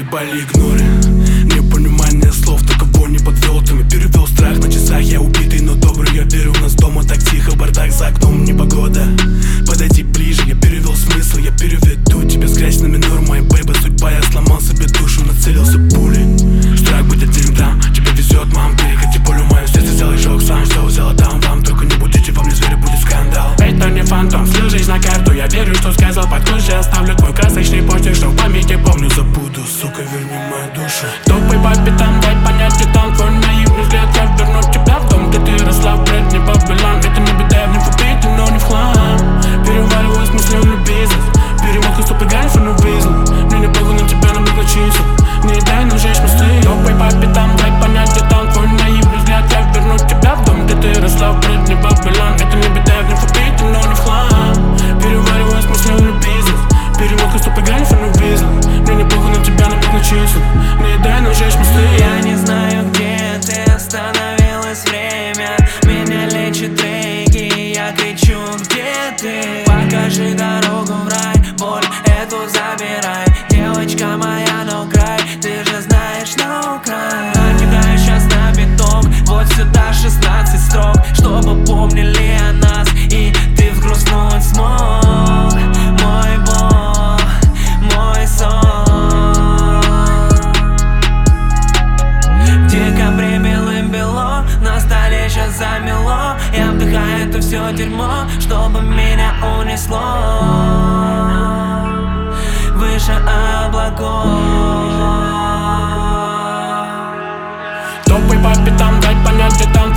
заебали игноры. Непонимание слов, то кого не подвел, то me перевел страх. На часах я убитый, но добрый, я верю. У нас дома так тихо, бардак, за окном непогода. Подойди ближе, я перевел смысл, я переведу тебя с грязными нормой. Бэйба, судьба, я сломал себе душу, нацелился пулей. Страх быть один там, тебе везет, мам, переходи полю, мое сердце сделай шок сам. Что взяла там, вам, только не будете во мне звери, будет скандал. Это не фантом, слил жизнь на карту, я верю, что сказал под ключ, я оставлю твой красочный почерк, что в памяти помню, забуду, сука, верни мою душу. Тупый по пятам, дай понять, где там твой наивный взгляд, я верну тебя в дом, где ты росла, в бред, не Бабилон. Это не беда, я в нефу пейте, но не в хлам. Перевариваю смысле на бизнес, перемотка стопы гальфа, но вызл. Мне не похуй на тебя, на много чисел, не дай нам жечь мосты. Тупый по пятам, дай понять, где там твой наивный взгляд, я верну тебя в дом, где ты росла, в бред, не Бабилон. Это не беда, я в нефу пейте, но не в хлам. Перевариваю смысле на бизнес, перемотка стопы гальфа, но вызл. Мне не похуй на тебя, на много чисел, не дай нам жечь мосты. Я не знаю, где ты, остановилось время, меня лечит треки, я кричу, где ты? Покажи дорогу в рай, боль эту забирай. Девочка моя, no край, ты же знаешь, no край. Накидаю сейчас на биток, вот сюда 16 строк, чтобы помнили о нас, и ты взгрустнуть смог. Мой бог, мой сон. В декабре белым-бело, на столе сейчас замело. Я вдыхаю это все дерьмо, чтобы меня унесло выше облаков. Топай по пятам, дай понять, где там